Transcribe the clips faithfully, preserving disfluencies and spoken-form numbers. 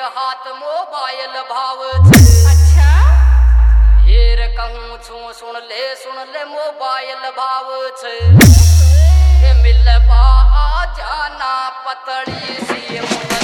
हाथ मोबाइल भाव अच्छा हेर कहूँ छू सुन ले सुन ले मोबाइल भाव छे मिलबा आ जाना पतड़ी सी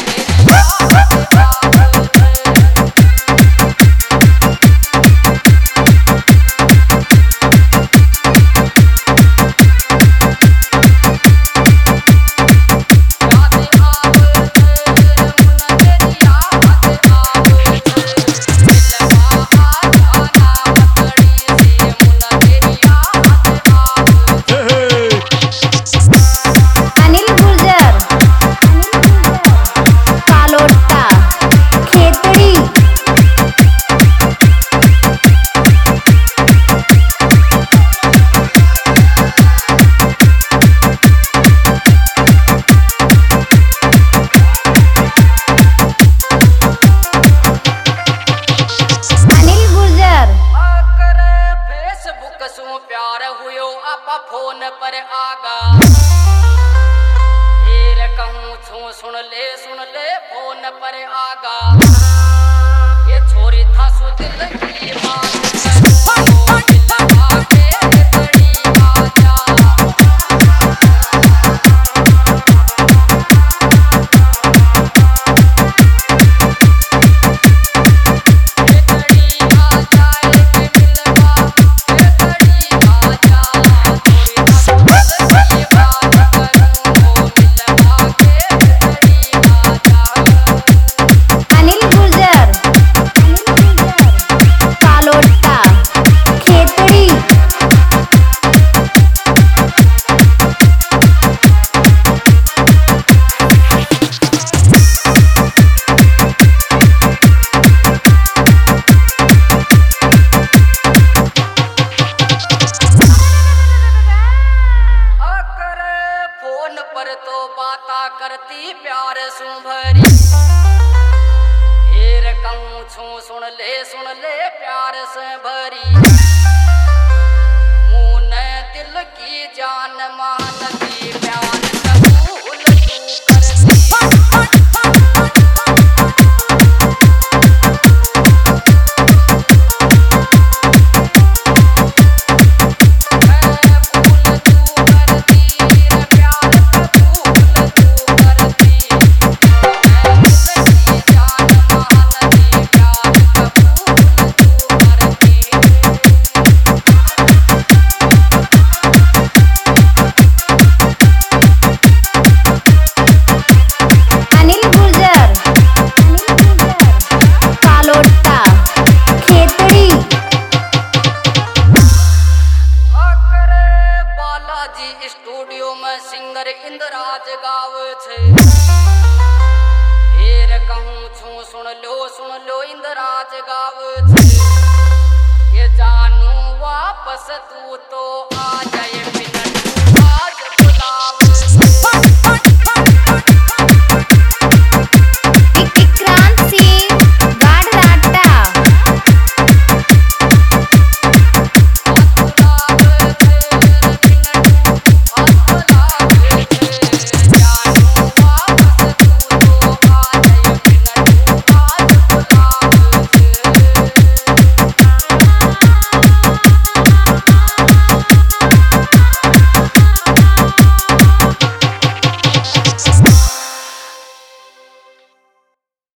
फोन पर आगा हेर कहूँ छू सुन ले सुन ले फोन पर आगा ये छोरी था सो दिल की बात करती प्यार सु भरी हेर कहूँ छू सुन ले सुन ले प्यार से भरी मुन दिल की जान मान की प्यार कबूल तू स्टूडियो में सिंगर इंद्राज गाव छे हेर कहूँ छू सुन लो सुन लो इंद्राज गाव छे ये जानू वापस तू तो आ जाए।